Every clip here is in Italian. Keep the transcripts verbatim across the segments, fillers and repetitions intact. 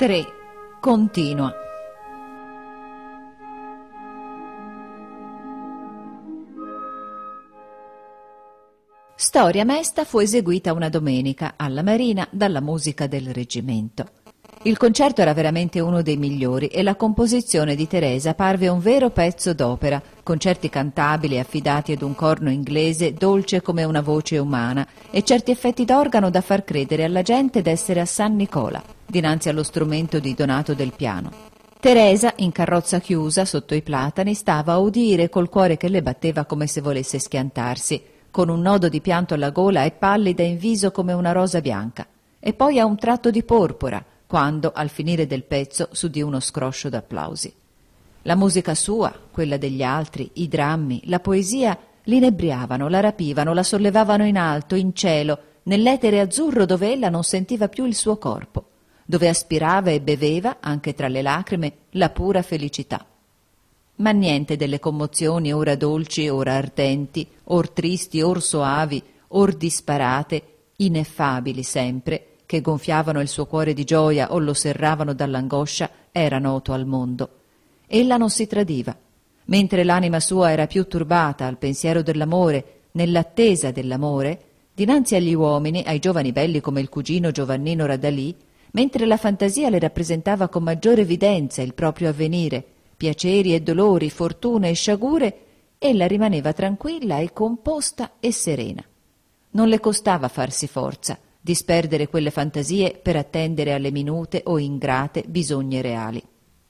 tre. Continua. Storia mesta fu eseguita una domenica alla Marina dalla musica del reggimento. Il concerto era veramente uno dei migliori e la composizione di Teresa parve un vero pezzo d'opera, concerti cantabili affidati ad un corno inglese dolce come una voce umana e certi effetti d'organo da far credere alla gente d'essere a San Nicola, dinanzi allo strumento di Donato del piano. Teresa, in carrozza chiusa sotto i platani, stava a udire col cuore che le batteva come se volesse schiantarsi, con un nodo di pianto alla gola e pallida in viso come una rosa bianca, e poi a un tratto di porpora, quando, al finire del pezzo, s'udì uno scroscio d'applausi. La musica sua, quella degli altri, i drammi, la poesia l'inebriavano, la rapivano, la sollevavano in alto, in cielo, nell'etere azzurro dove ella non sentiva più il suo corpo, dove aspirava e beveva, anche tra le lacrime, la pura felicità. Ma niente delle commozioni ora dolci, ora ardenti, or tristi, or soavi, or disparate, ineffabili sempre, che gonfiavano il suo cuore di gioia o lo serravano dall'angoscia, era noto al mondo. Ella non si tradiva. Mentre l'anima sua era più turbata al pensiero dell'amore, nell'attesa dell'amore, dinanzi agli uomini, ai giovani belli come il cugino Giovannino Radalì, mentre la fantasia le rappresentava con maggiore evidenza il proprio avvenire, piaceri e dolori, fortune e sciagure, ella rimaneva tranquilla e composta e serena. Non le costava farsi forza, disperdere quelle fantasie per attendere alle minute o ingrate bisogne reali.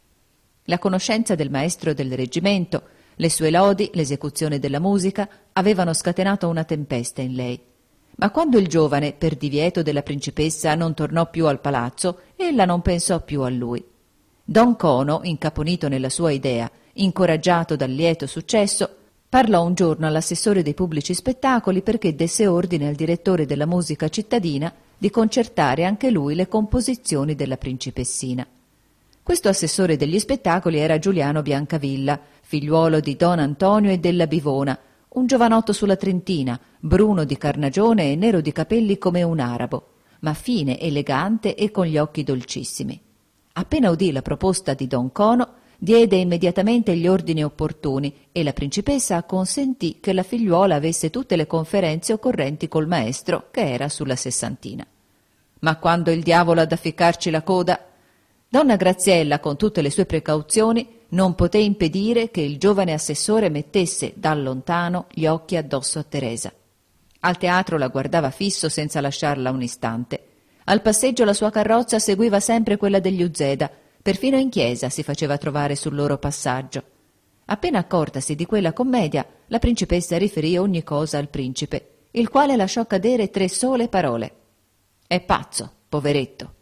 La conoscenza del maestro del reggimento, le sue lodi, l'esecuzione della musica avevano scatenato una tempesta in lei. Ma quando il giovane, per divieto della principessa, non tornò più al palazzo, ella non pensò più a lui. Don Cono, incaponito nella sua idea, incoraggiato dal lieto successo, parlò un giorno all'assessore dei pubblici spettacoli perché desse ordine al direttore della musica cittadina di concertare anche lui le composizioni della principessina. Questo assessore degli spettacoli era Giuliano Biancavilla, figliuolo di Don Antonio e della Bivona, un giovanotto sulla trentina, bruno di carnagione e nero di capelli come un arabo, ma fine, elegante e con gli occhi dolcissimi. Appena udì la proposta di Don Cono, diede immediatamente gli ordini opportuni e la principessa acconsentì che la figliuola avesse tutte le conferenze occorrenti col maestro, che era sulla sessantina. Ma quando il diavolo ha da ficcarci la coda, donna Graziella, con tutte le sue precauzioni, non poté impedire che il giovane assessore mettesse da lontano gli occhi addosso a Teresa. Al teatro la guardava fisso senza lasciarla un istante. Al passeggio la sua carrozza seguiva sempre quella degli Uzeda. Perfino in chiesa si faceva trovare sul loro passaggio. Appena accortasi di quella commedia, la principessa riferì ogni cosa al principe, il quale lasciò cadere tre sole parole. «È pazzo, poveretto!»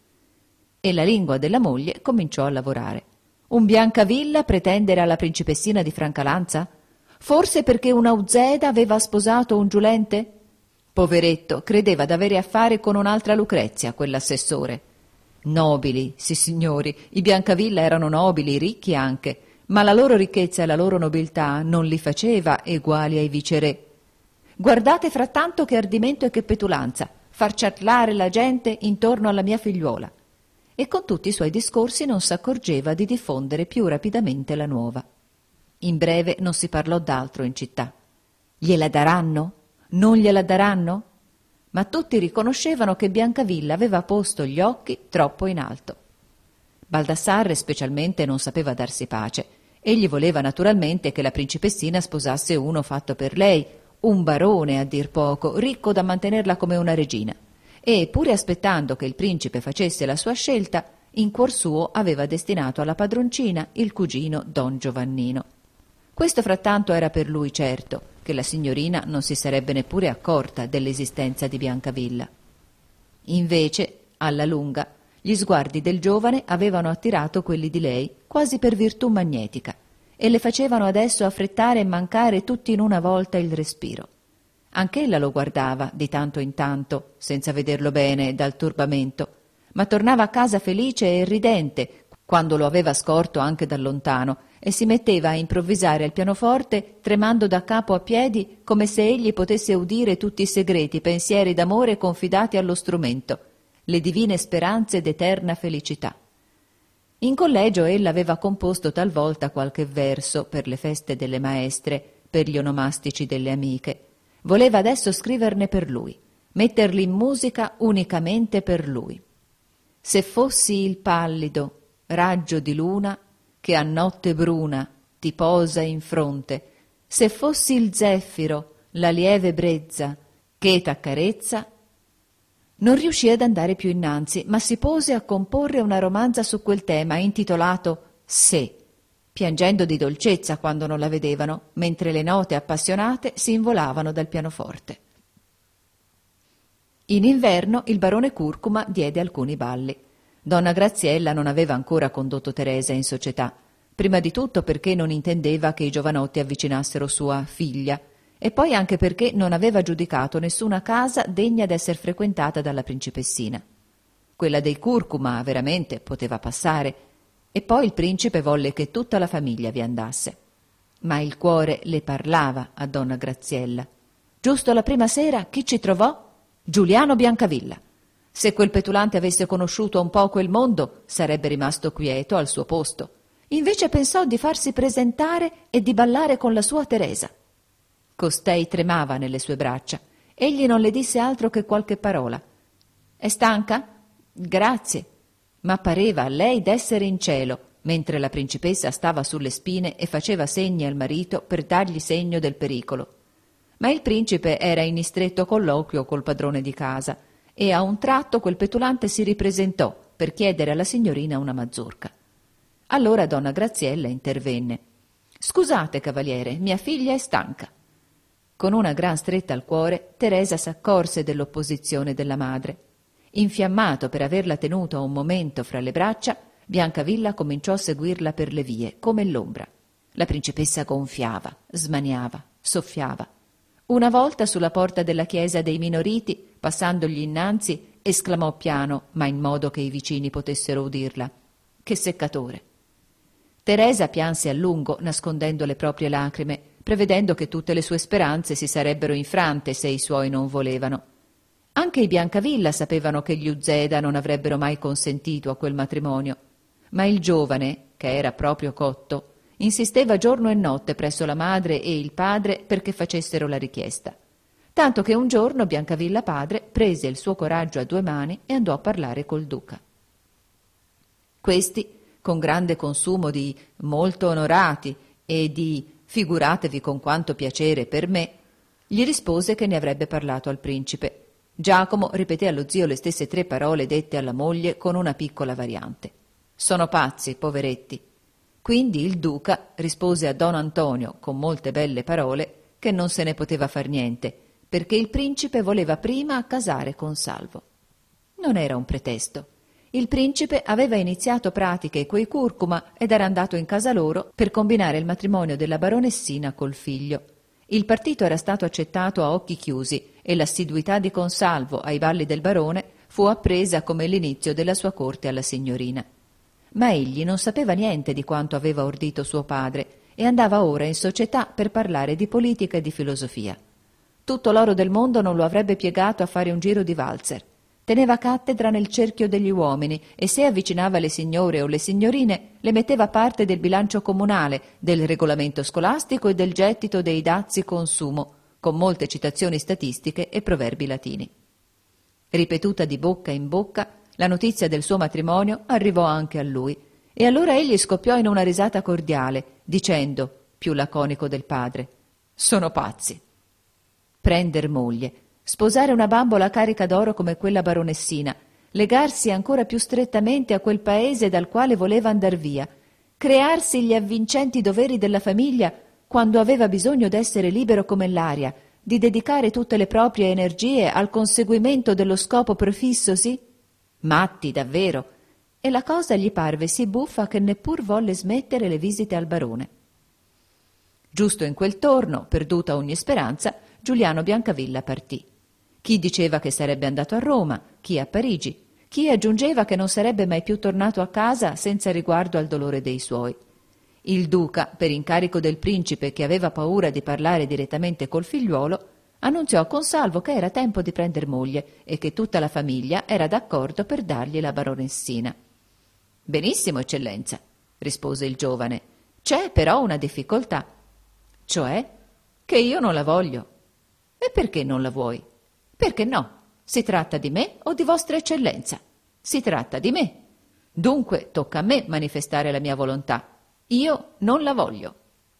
E la lingua della moglie cominciò a lavorare. «Un Biancavilla pretendere alla principessina di Francalanza? Forse perché una Uzeda aveva sposato un giulente? Poveretto, credeva d'avere a fare con un'altra Lucrezia, quell'assessore. Nobili, sì signori, i Biancavilla erano nobili, ricchi anche, ma la loro ricchezza e la loro nobiltà non li faceva eguali ai viceré. Guardate frattanto che ardimento e che petulanza, far ciarlare la gente intorno alla mia figliuola». E con tutti i suoi discorsi non s'accorgeva di diffondere più rapidamente la nuova. In breve non si parlò d'altro in città. Gliela daranno? Non gliela daranno? Ma tutti riconoscevano che Biancavilla aveva posto gli occhi troppo in alto. Baldassarre specialmente non sapeva darsi pace. Egli voleva naturalmente che la principessina sposasse uno fatto per lei, un barone a dir poco, ricco da mantenerla come una regina. E, pure aspettando che il principe facesse la sua scelta, in cuor suo aveva destinato alla padroncina il cugino Don Giovannino. Questo frattanto era per lui certo, che la signorina non si sarebbe neppure accorta dell'esistenza di Biancavilla. Invece, alla lunga, gli sguardi del giovane avevano attirato quelli di lei quasi per virtù magnetica e le facevano adesso affrettare e mancare tutti in una volta il respiro. Anch'ella lo guardava di tanto in tanto, senza vederlo bene dal turbamento, ma tornava a casa felice e ridente quando lo aveva scorto anche da lontano e si metteva a improvvisare al pianoforte tremando da capo a piedi come se egli potesse udire tutti i segreti pensieri d'amore confidati allo strumento, le divine speranze d'eterna felicità. In collegio ella aveva composto talvolta qualche verso per le feste delle maestre, per gli onomastici delle amiche. Voleva adesso scriverne per lui, metterli in musica unicamente per lui. Se fossi il pallido raggio di luna che a notte bruna ti posa in fronte, se fossi il zeffiro, la lieve brezza che t'accarezza. Non riuscì ad andare più innanzi, ma si pose a comporre una romanza su quel tema intitolato Se, piangendo di dolcezza quando non la vedevano, mentre le note appassionate si involavano dal pianoforte. In inverno il barone Curcuma diede alcuni balli. Donna Graziella non aveva ancora condotto Teresa in società, prima di tutto perché non intendeva che i giovanotti avvicinassero sua figlia, e poi anche perché non aveva giudicato nessuna casa degna d'esser frequentata dalla principessina. Quella dei Curcuma veramente poteva passare, e poi il principe volle che tutta la famiglia vi andasse. Ma il cuore le parlava a donna Graziella. Giusto la prima sera chi ci trovò? Giuliano Biancavilla. Se quel petulante avesse conosciuto un poco il mondo, sarebbe rimasto quieto al suo posto. Invece pensò di farsi presentare e di ballare con la sua Teresa. Costei tremava nelle sue braccia. Egli non le disse altro che qualche parola. «È stanca?» «Grazie». Ma pareva a lei d'essere in cielo, mentre la principessa stava sulle spine e faceva segni al marito per dargli segno del pericolo. Ma il principe era in stretto colloquio col padrone di casa e a un tratto quel petulante si ripresentò per chiedere alla signorina una mazurka. Allora donna Graziella intervenne. «Scusate, cavaliere, mia figlia è stanca». Con una gran stretta al cuore, Teresa s'accorse dell'opposizione della madre. Infiammato per averla tenuto un momento fra le braccia, Biancavilla cominciò a seguirla per le vie, come l'ombra. La principessa gonfiava, smaniava, soffiava. Una volta sulla porta della chiesa dei Minoriti, passandogli innanzi, esclamò piano, ma in modo che i vicini potessero udirla: «Che seccatore!» Teresa pianse a lungo, nascondendo le proprie lacrime, prevedendo che tutte le sue speranze si sarebbero infrante se i suoi non volevano. Anche i Biancavilla sapevano che gli Uzeda non avrebbero mai consentito a quel matrimonio, ma il giovane, che era proprio cotto, insisteva giorno e notte presso la madre e il padre perché facessero la richiesta. Tanto che un giorno Biancavilla padre prese il suo coraggio a due mani e andò a parlare col duca. Questi, con grande consumo di «molto onorati» e di «figuratevi con quanto piacere per me», gli rispose che ne avrebbe parlato al principe. Giacomo ripeté allo zio le stesse tre parole dette alla moglie con una piccola variante. «Sono pazzi, poveretti». Quindi il duca rispose a don Antonio con molte belle parole che non se ne poteva far niente, perché il principe voleva prima accasare con Salvo. Non era un pretesto. Il principe aveva iniziato pratiche coi Curcuma ed era andato in casa loro per combinare il matrimonio della baronessina col figlio. Il partito era stato accettato a occhi chiusi e l'assiduità di Consalvo ai balli del barone fu appresa come l'inizio della sua corte alla signorina. Ma egli non sapeva niente di quanto aveva ordito suo padre e andava ora in società per parlare di politica e di filosofia. Tutto l'oro del mondo non lo avrebbe piegato a fare un giro di valzer. Teneva cattedra nel cerchio degli uomini e se avvicinava le signore o le signorine le metteva parte del bilancio comunale, del regolamento scolastico e del gettito dei dazi consumo, con molte citazioni statistiche e proverbi latini. Ripetuta di bocca in bocca, la notizia del suo matrimonio arrivò anche a lui e allora egli scoppiò in una risata cordiale, dicendo, più laconico del padre: «Sono pazzi». Prender moglie, sposare una bambola carica d'oro come quella baronessina, legarsi ancora più strettamente a quel paese dal quale voleva andar via, crearsi gli avvincenti doveri della famiglia quando aveva bisogno d'essere libero come l'aria, di dedicare tutte le proprie energie al conseguimento dello scopo prefissosi? Matti, davvero! E la cosa gli parve sì buffa che neppur volle smettere le visite al barone. Giusto in quel torno, perduta ogni speranza, Giuliano Biancavilla partì. Chi diceva che sarebbe andato a Roma, chi a Parigi, chi aggiungeva che non sarebbe mai più tornato a casa senza riguardo al dolore dei suoi. Il duca, per incarico del principe che aveva paura di parlare direttamente col figliuolo, annunziò a Consalvo che era tempo di prender moglie e che tutta la famiglia era d'accordo per dargli la baronessina. Benissimo, eccellenza, rispose il giovane. C'è però una difficoltà, cioè che io non la voglio. E perché non la vuoi? Perché no? Si tratta di me o di vostra eccellenza? Si tratta di me. Dunque tocca a me manifestare la mia volontà. Io non la voglio.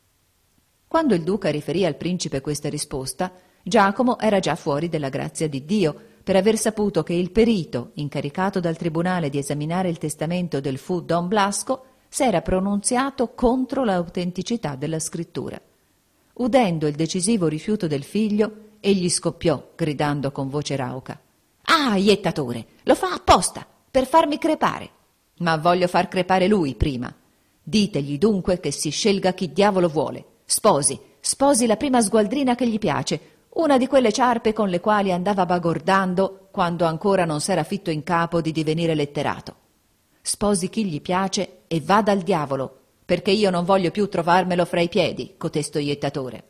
Quando il duca riferì al principe questa risposta, Giacomo era già fuori della grazia di Dio, per aver saputo che il perito, incaricato dal tribunale di esaminare il testamento del fu Don Blasco, s'era pronunziato contro l'autenticità della scrittura. Udendo il decisivo rifiuto del figlio, egli scoppiò, gridando con voce rauca: «Ah, iettatore, lo fa apposta, per farmi crepare! Ma voglio far crepare lui prima. Ditegli dunque che si scelga chi diavolo vuole. Sposi, sposi la prima sgualdrina che gli piace, una di quelle ciarpe con le quali andava bagordando quando ancora non s'era fitto in capo di divenire letterato. Sposi chi gli piace e vada al diavolo, perché io non voglio più trovarmelo fra i piedi, cotesto iettatore».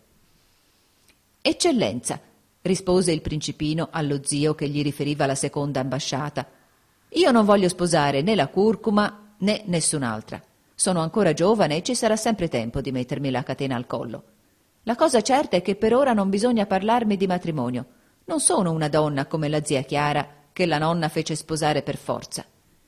«Eccellenza», rispose il principino allo zio che gli riferiva la seconda ambasciata, «io non voglio sposare né la curcuma né nessun'altra. Sono ancora giovane e ci sarà sempre tempo di mettermi la catena al collo. La cosa certa è che per ora non bisogna parlarmi di matrimonio. Non sono una donna come la zia Chiara, che la nonna fece sposare per forza».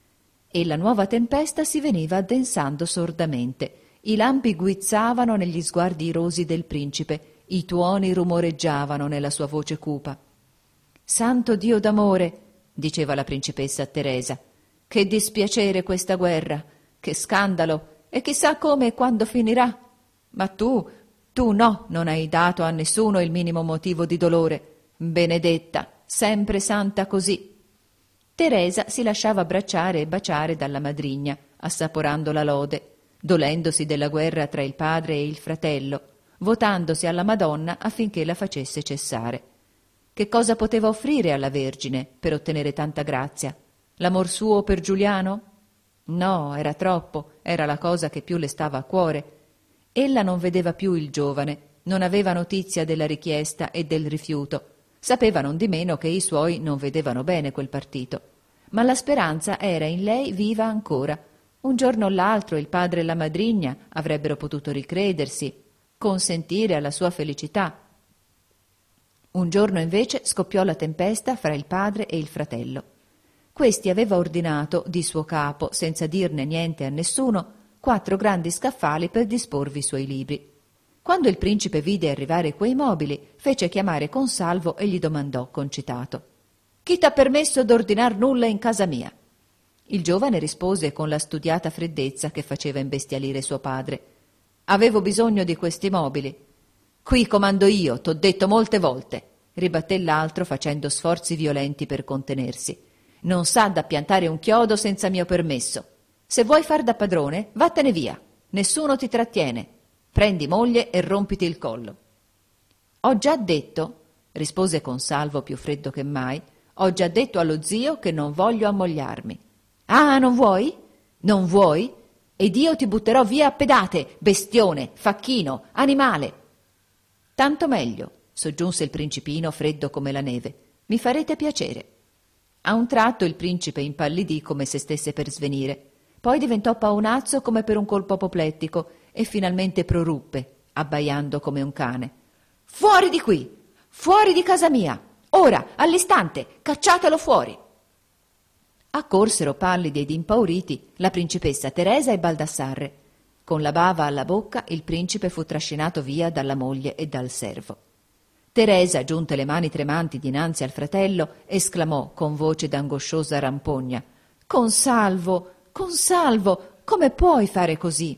E la nuova tempesta si veniva addensando sordamente. I lampi guizzavano negli sguardi irosi del principe, i tuoni rumoreggiavano nella sua voce cupa. «Santo Dio d'amore», diceva la principessa Teresa, «che dispiacere questa guerra, che scandalo, e chissà come e quando finirà. Ma tu, tu no, non hai dato a nessuno il minimo motivo di dolore. Benedetta, sempre santa così». Teresa si lasciava abbracciare e baciare dalla madrigna, assaporando la lode, dolendosi della guerra tra il padre e il fratello, votandosi alla Madonna affinché la facesse cessare. Che cosa poteva offrire alla Vergine per ottenere tanta grazia? L'amor suo per Giuliano? No, era troppo, era la cosa che più le stava a cuore. Ella non vedeva più il giovane, non aveva notizia della richiesta e del rifiuto. Sapeva nondimeno che i suoi non vedevano bene quel partito. Ma la speranza era in lei viva ancora. Un giorno o l'altro il padre e la madrigna avrebbero potuto ricredersi, consentire alla sua felicità. Un giorno invece scoppiò la tempesta fra il padre e il fratello. Questi aveva ordinato di suo capo, senza dirne niente a nessuno, quattro grandi scaffali per disporvi i suoi libri. Quando il principe vide arrivare quei mobili, fece chiamare Consalvo e gli domandò concitato: «Chi t'ha permesso d'ordinar nulla in casa mia?» Il giovane rispose con la studiata freddezza che faceva imbestialire suo padre: «Avevo bisogno di questi mobili». «Qui comando io, t'ho detto molte volte», ribatté l'altro facendo sforzi violenti per contenersi. «Non s'ha da piantare un chiodo senza mio permesso. Se vuoi far da padrone, vattene via. Nessuno ti trattiene. Prendi moglie e rompiti il collo». «Ho già detto», rispose Consalvo più freddo che mai, «ho già detto allo zio che non voglio ammogliarmi». «Ah, non vuoi? Non vuoi? Ed io ti butterò via a pedate, bestione, facchino, animale». «Tanto meglio», soggiunse il principino freddo come la neve. «Mi farete piacere». A un tratto il principe impallidì come se stesse per svenire, poi diventò paonazzo come per un colpo apoplettico e finalmente proruppe, abbaiando come un cane: «Fuori di qui! Fuori di casa mia! Ora, all'istante! Cacciatelo fuori!» Accorsero pallidi ed impauriti la principessa Teresa e Baldassarre. Con la bava alla bocca il principe fu trascinato via dalla moglie e dal servo. Teresa, giunte le mani tremanti dinanzi al fratello, esclamò con voce d'angosciosa rampogna: «Consalvo, Consalvo, come puoi fare così?»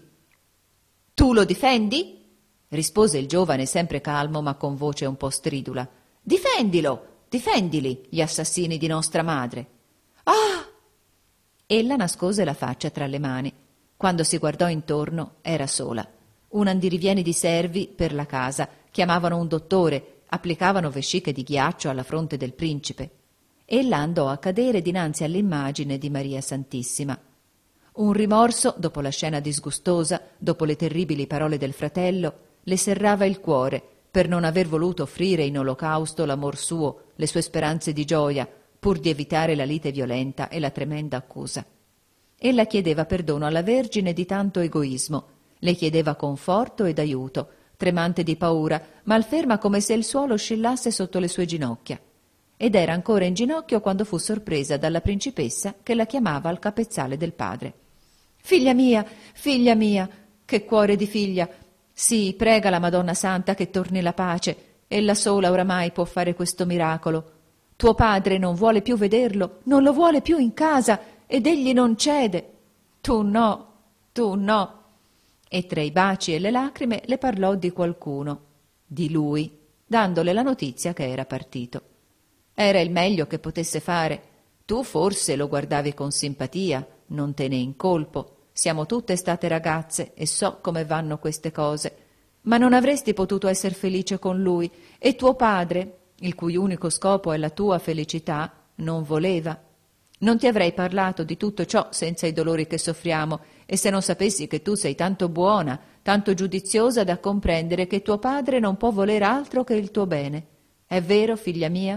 «Tu lo difendi?» rispose il giovane sempre calmo ma con voce un po' stridula. «Difendilo, difendili, gli assassini di nostra madre!» «Ah!» Ella nascose la faccia tra le mani. Quando si guardò intorno era sola. Un andirivieni di servi per la casa chiamavano un dottore, applicavano vesciche di ghiaccio alla fronte del principe. Ella andò a cadere dinanzi all'immagine di Maria Santissima. Un rimorso, dopo la scena disgustosa, dopo le terribili parole del fratello, le serrava il cuore per non aver voluto offrire in olocausto l'amor suo, le sue speranze di gioia, pur di evitare la lite violenta e la tremenda accusa. Ella chiedeva perdono alla Vergine di tanto egoismo, le chiedeva conforto ed aiuto, tremante di paura, malferma come se il suolo oscillasse sotto le sue ginocchia. Ed era ancora in ginocchio quando fu sorpresa dalla principessa che la chiamava al capezzale del padre. «Figlia mia, figlia mia, che cuore di figlia! Sì, prega la Madonna Santa che torni la pace, ella sola oramai può fare questo miracolo. Tuo padre non vuole più vederlo, non lo vuole più in casa, ed egli non cede. Tu no, tu no!» E tra i baci e le lacrime le parlò di qualcuno, di lui, dandole la notizia che era partito. Era il meglio che potesse fare. Tu forse lo guardavi con simpatia, non te ne incolpo. Siamo tutte state ragazze e so come vanno queste cose. Ma non avresti potuto essere felice con lui, e tuo padre, il cui unico scopo è la tua felicità, non voleva. Non ti avrei parlato di tutto ciò senza i dolori che soffriamo, e se non sapessi che tu sei tanto buona, tanto giudiziosa da comprendere che tuo padre non può voler altro che il tuo bene. È vero, figlia mia?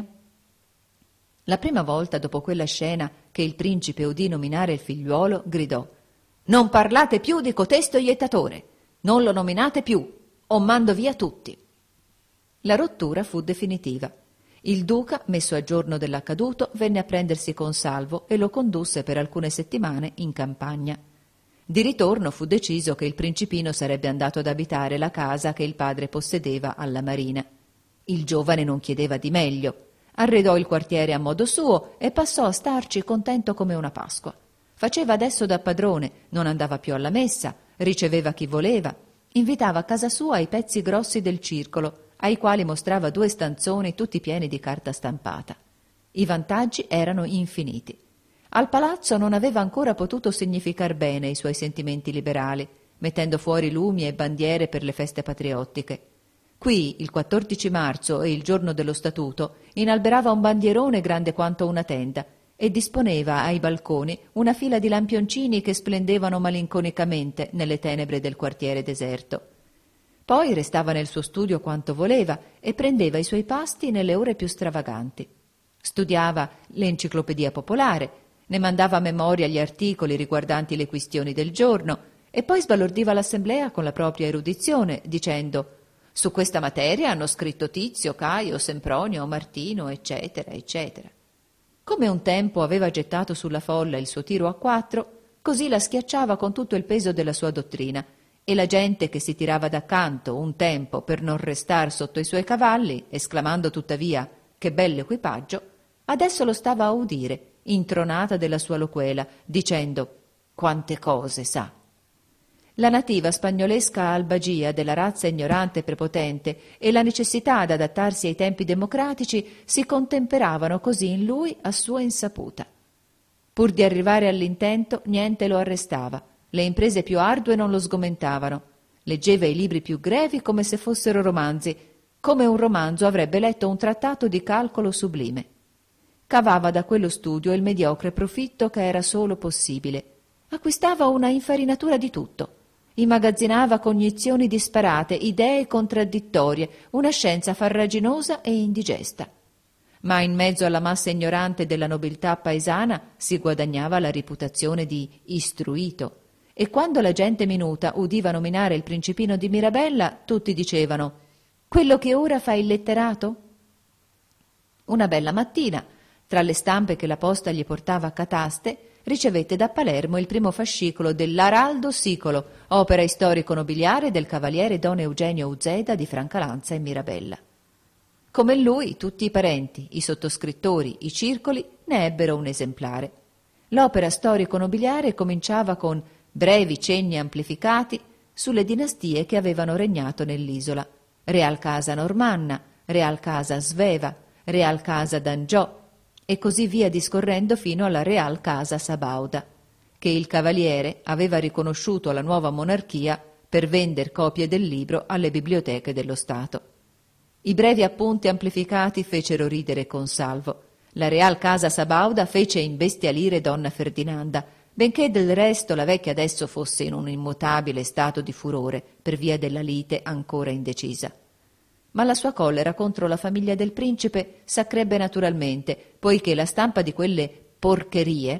La prima volta dopo quella scena che il principe udì nominare il figliuolo, gridò: «Non parlate più di cotesto iettatore! Non lo nominate più, o mando via tutti!» La rottura fu definitiva. Il duca, messo a giorno dell'accaduto, venne a prendersi Consalvo e lo condusse per alcune settimane in campagna. Di ritorno fu deciso che il principino sarebbe andato ad abitare la casa che il padre possedeva alla Marina. Il giovane non chiedeva di meglio. Arredò il quartiere a modo suo e passò a starci contento come una Pasqua. Faceva adesso da padrone, non andava più alla messa, riceveva chi voleva, invitava a casa sua i pezzi grossi del circolo, ai quali mostrava due stanzoni tutti pieni di carta stampata. I vantaggi erano infiniti. Al palazzo non aveva ancora potuto significar bene i suoi sentimenti liberali, mettendo fuori lumi e bandiere per le feste patriottiche. Qui, il quattordici marzo e il giorno dello statuto, inalberava un bandierone grande quanto una tenda e disponeva ai balconi una fila di lampioncini che splendevano malinconicamente nelle tenebre del quartiere deserto. Poi restava nel suo studio quanto voleva e prendeva i suoi pasti nelle ore più stravaganti. Studiava l'enciclopedia popolare, ne mandava a memoria gli articoli riguardanti le questioni del giorno e poi sbalordiva l'assemblea con la propria erudizione, dicendo: «Su questa materia hanno scritto Tizio, Caio, Sempronio, Martino, eccetera, eccetera». Come un tempo aveva gettato sulla folla il suo tiro a quattro, così la schiacciava con tutto il peso della sua dottrina, e la gente che si tirava d'accanto un tempo per non restar sotto i suoi cavalli, esclamando tuttavia «che bell'equipaggio», adesso lo stava a udire, intronata della sua loquela, dicendo «quante cose sa». La nativa spagnolesca albagia della razza ignorante e prepotente e la necessità ad adattarsi ai tempi democratici si contemperavano così in lui a sua insaputa. Pur di arrivare all'intento, niente lo arrestava, le imprese più ardue non lo sgomentavano, leggeva i libri più grevi come se fossero romanzi, come un romanzo avrebbe letto un trattato di calcolo sublime. Cavava da quello studio il mediocre profitto che era solo possibile. Acquistava una infarinatura di tutto. Immagazzinava cognizioni disparate, idee contraddittorie, una scienza farraginosa e indigesta. Ma in mezzo alla massa ignorante della nobiltà paesana si guadagnava la reputazione di istruito, e quando la gente minuta udiva nominare il principino di Mirabella, tutti dicevano: «Quello che ora fa il letterato?» Una bella mattina, tra le stampe che la posta gli portava a cataste, ricevette da Palermo il primo fascicolo dell'Araldo Sicolo, opera storico-nobiliare del cavaliere Don Eugenio Uzeda di Francalanza e Mirabella. Come lui, tutti i parenti, i sottoscrittori, i circoli ne ebbero un esemplare. L'opera storico-nobiliare cominciava con brevi cenni amplificati sulle dinastie che avevano regnato nell'isola: Real Casa Normanna, Real Casa Sveva, Real Casa d'Angiò, e così via discorrendo fino alla Real Casa Sabauda, che il cavaliere aveva riconosciuto alla nuova monarchia per vender copie del libro alle biblioteche dello Stato. I brevi appunti amplificati fecero ridere Consalvo. La Real Casa Sabauda fece imbestialire donna Ferdinanda, benché del resto la vecchia adesso fosse in un immutabile stato di furore per via della lite ancora indecisa. Ma la sua collera contro la famiglia del principe s'accrebbe naturalmente, poiché la stampa di quelle porcherie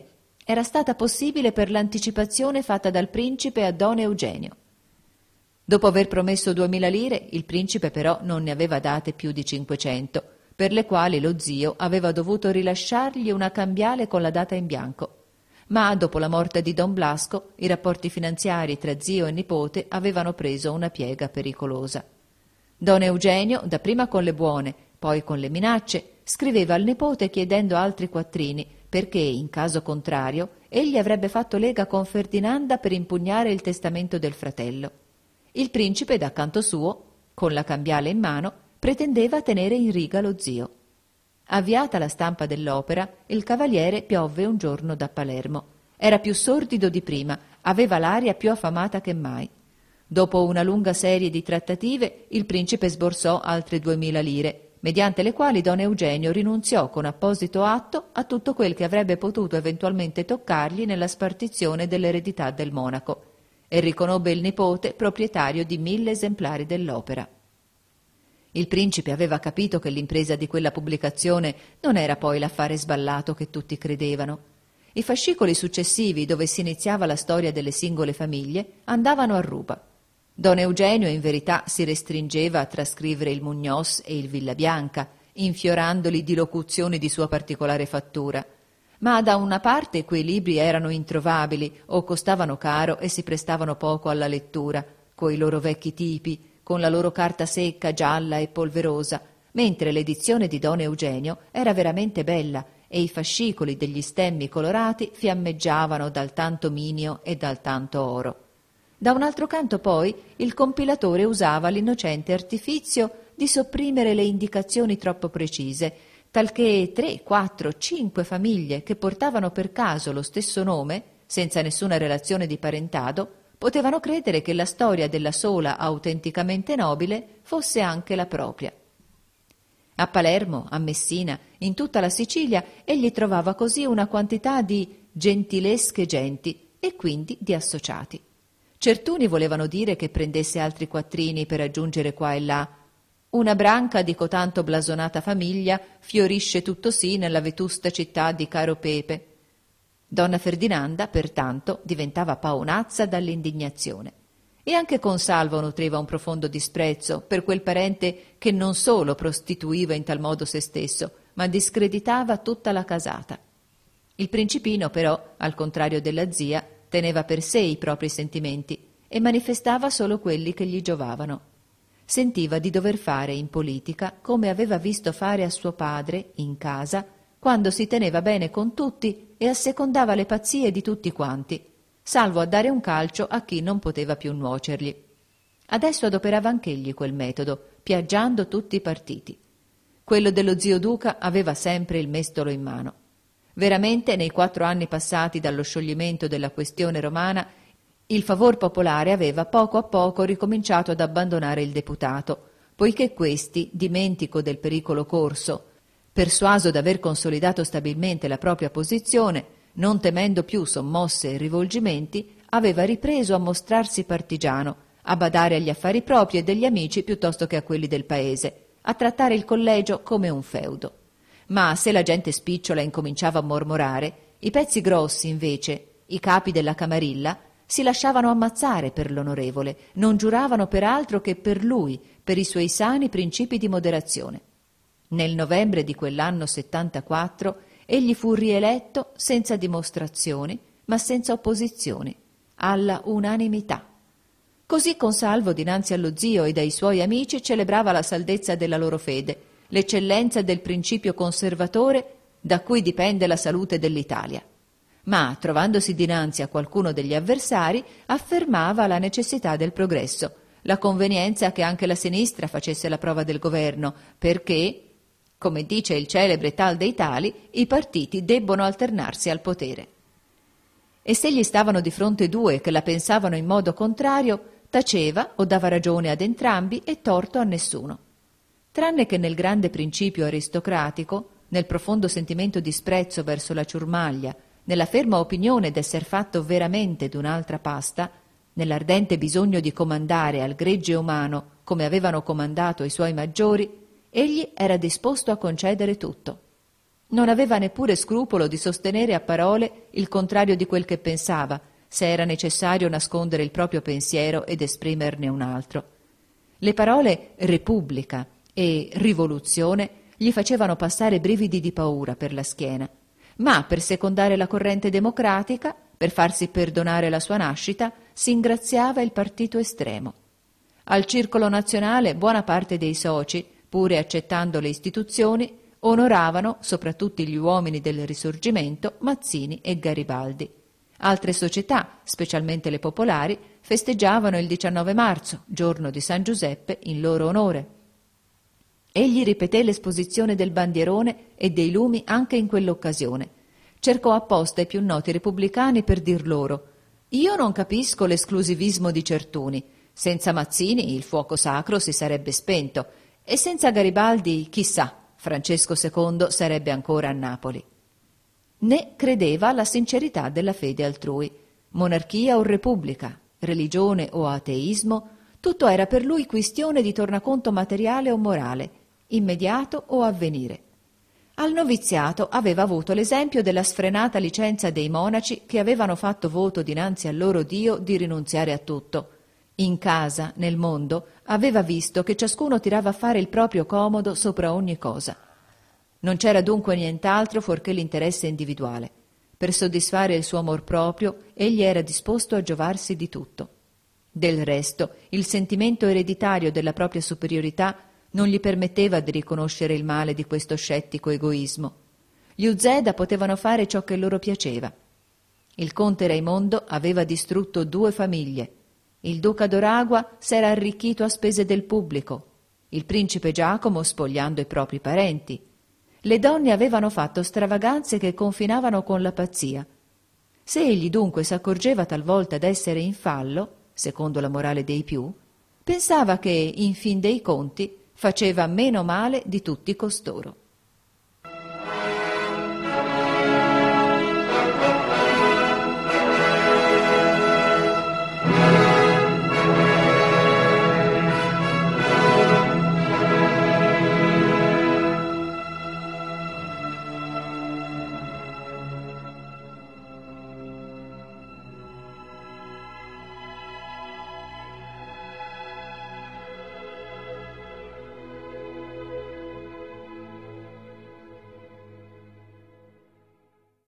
era stata possibile per l'anticipazione fatta dal principe a don Eugenio. Dopo aver promesso duemila lire, il principe però non ne aveva date più di cinquecento, per le quali lo zio aveva dovuto rilasciargli una cambiale con la data in bianco. Ma dopo la morte di don Blasco, i rapporti finanziari tra zio e nipote avevano preso una piega pericolosa. Don Eugenio, dapprima con le buone, poi con le minacce, scriveva al nipote chiedendo altri quattrini, perché, in caso contrario, egli avrebbe fatto lega con Ferdinanda per impugnare il testamento del fratello. Il principe, da canto suo, con la cambiale in mano, pretendeva tenere in riga lo zio. Avviata la stampa dell'opera, il cavaliere piovve un giorno da Palermo. Era più sordido di prima, aveva l'aria più affamata che mai. Dopo una lunga serie di trattative, il principe sborsò altre duemila lire, mediante le quali don Eugenio rinunziò con apposito atto a tutto quel che avrebbe potuto eventualmente toccargli nella spartizione dell'eredità del monaco, e riconobbe il nipote proprietario di mille esemplari dell'opera. Il principe aveva capito che l'impresa di quella pubblicazione non era poi l'affare sballato che tutti credevano. I fascicoli successivi, dove si iniziava la storia delle singole famiglie, andavano a ruba. Don Eugenio in verità si restringeva a trascrivere il Mugnos e il Villabianca, infiorandoli di locuzioni di sua particolare fattura. Ma da una parte quei libri erano introvabili o costavano caro e si prestavano poco alla lettura, coi loro vecchi tipi, con la loro carta secca, gialla e polverosa, mentre l'edizione di don Eugenio era veramente bella e i fascicoli degli stemmi colorati fiammeggiavano dal tanto minio e dal tanto oro. Da un altro canto poi il compilatore usava l'innocente artifizio di sopprimere le indicazioni troppo precise, talché tre, quattro, cinque famiglie che portavano per caso lo stesso nome, senza nessuna relazione di parentado, potevano credere che la storia della sola autenticamente nobile fosse anche la propria. A Palermo, a Messina, in tutta la Sicilia, egli trovava così una quantità di gentilesche genti e quindi di associati. Certuni volevano dire che prendesse altri quattrini per aggiungere qua e là. Una branca di cotanto blasonata famiglia fiorisce tuttosì nella vetusta città di Caro Pepe. Donna Ferdinanda, pertanto, diventava paonazza dall'indignazione. E anche Consalvo nutriva un profondo disprezzo per quel parente che non solo prostituiva in tal modo se stesso, ma discreditava tutta la casata. Il principino, però, al contrario della zia, teneva per sé i propri sentimenti e manifestava solo quelli che gli giovavano. Sentiva di dover fare in politica come aveva visto fare a suo padre, in casa, quando si teneva bene con tutti e assecondava le pazzie di tutti quanti, salvo a dare un calcio a chi non poteva più nuocergli. Adesso adoperava anch'egli quel metodo, piaggiando tutti i partiti. Quello dello zio Duca aveva sempre il mestolo in mano. Veramente, nei quattro anni passati dallo scioglimento della questione romana, il favor popolare aveva poco a poco ricominciato ad abbandonare il deputato, poiché questi, dimentico del pericolo corso, persuaso d'aver consolidato stabilmente la propria posizione, non temendo più sommosse e rivolgimenti, aveva ripreso a mostrarsi partigiano, a badare agli affari propri e degli amici piuttosto che a quelli del paese, a trattare il collegio come un feudo. Ma se la gente spicciola incominciava a mormorare, i pezzi grossi, invece, i capi della camarilla, si lasciavano ammazzare per l'onorevole, non giuravano per altro che per lui, per i suoi sani principi di moderazione. Nel novembre di quell'anno settantaquattro egli fu rieletto senza dimostrazioni, ma senza opposizioni, alla unanimità. Così Consalvo dinanzi allo zio e ai suoi amici celebrava la saldezza della loro fede, l'eccellenza del principio conservatore da cui dipende la salute dell'Italia. Ma, trovandosi dinanzi a qualcuno degli avversari, affermava la necessità del progresso, la convenienza che anche la sinistra facesse la prova del governo, perché, come dice il celebre tal dei tali, i partiti debbono alternarsi al potere. E se gli stavano di fronte due che la pensavano in modo contrario, taceva o dava ragione ad entrambi e torto a nessuno. Tranne che nel grande principio aristocratico, nel profondo sentimento di sprezzo verso la ciurmaglia, nella ferma opinione d'esser fatto veramente d'un'altra pasta, nell'ardente bisogno di comandare al gregge umano come avevano comandato i suoi maggiori, egli era disposto a concedere tutto. Non aveva neppure scrupolo di sostenere a parole il contrario di quel che pensava, se era necessario nascondere il proprio pensiero ed esprimerne un altro. Le parole Repubblica e Rivoluzione gli facevano passare brividi di paura per la schiena, ma per secondare la corrente democratica, per farsi perdonare la sua nascita, si ingraziava il partito estremo. Al Circolo Nazionale buona parte dei soci, pure accettando le istituzioni, onoravano, soprattutto gli uomini del Risorgimento, Mazzini e Garibaldi. Altre società, specialmente le popolari, festeggiavano il diciannove marzo, giorno di San Giuseppe, in loro onore. Egli ripeté l'esposizione del bandierone e dei lumi anche in quell'occasione. Cercò apposta i più noti repubblicani per dir loro: «Io non capisco l'esclusivismo di certuni. Senza Mazzini il fuoco sacro si sarebbe spento e senza Garibaldi, chissà, Francesco secondo sarebbe ancora a Napoli». Né credeva alla sincerità della fede altrui. Monarchia o repubblica, religione o ateismo, tutto era per lui questione di tornaconto materiale o morale, immediato o avvenire. Al noviziato aveva avuto l'esempio della sfrenata licenza dei monaci che avevano fatto voto dinanzi al loro Dio di rinunziare a tutto. In casa, nel mondo, aveva visto che ciascuno tirava a fare il proprio comodo sopra ogni cosa. Non c'era dunque nient'altro fuorché l'interesse individuale. Per soddisfare il suo amor proprio, egli era disposto a giovarsi di tutto. Del resto, il sentimento ereditario della propria superiorità non gli permetteva di riconoscere il male di questo scettico egoismo. Gli Uzeda potevano fare ciò che loro piaceva. Il conte Raimondo aveva distrutto due famiglie. Il duca d'Oragua s'era arricchito a spese del pubblico. Il principe Giacomo spogliando i propri parenti. Le donne avevano fatto stravaganze che confinavano con la pazzia. Se egli dunque s'accorgeva talvolta d'essere in fallo, secondo la morale dei più, pensava che, in fin dei conti, faceva meno male di tutti costoro.